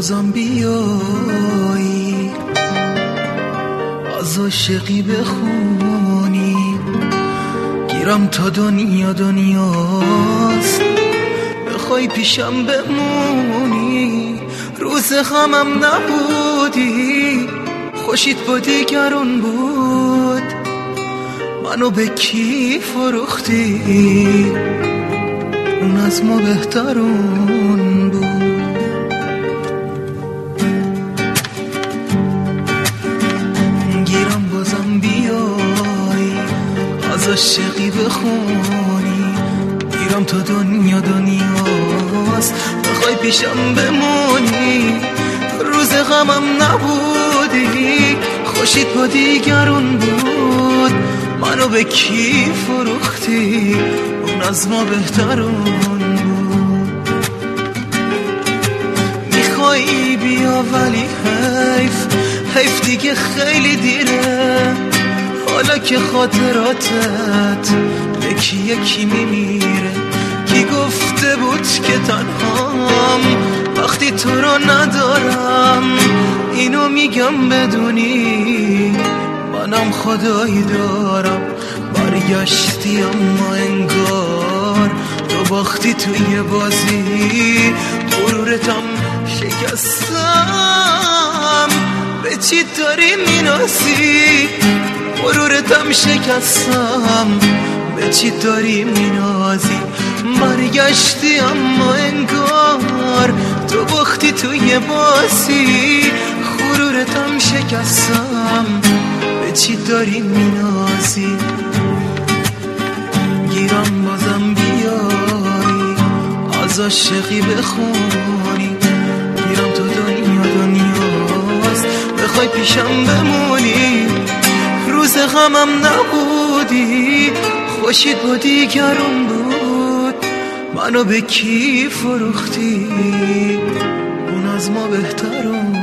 بازم بیایی از عاشقی بخونی، گیرم تا دنیا دنیاست، بخوای پیشم بمونی. روز غمم نبودی، خوشیت با دیگرون بود، منو به کی فروختی؟ اون از ما بهترون بود. گیرم بازم بیایی از عاشقی بخونی، گیرم تا دنیا دنیاست، بخوای پیشم بمونی. روز غمم نبودی، خوشیت با دیگرون بود، منو به کی فروختی؟ اون از ما بهترون بود. میخوایی بیا ولی حیف دیگه خیلی دیره، حالا که خاطراتت یکی یکی میمیره. کی گفته بود که تنهام وقتی تو رو ندارم؟ اینو میگم بدونی منم خدایی دارم. برگشتی اما انگار تو باختی توی بازی، غرورتم شکستم، به چی داری مینازی؟ غرورتم شکستم، به چی داری مینازی؟ برگشتی اما انگار تو باختی توی بازی، غرورتم شکستم، به چی داری مینازی؟ گیرم بازم بیایی از عاشقی بخونی، گیرم تو دنیا دنیاست، بخوای پیشم بمونی. روز غمم نبودی، خوشیت با دیگرون بود، منو به کی فروختی؟ اون از ما بهترون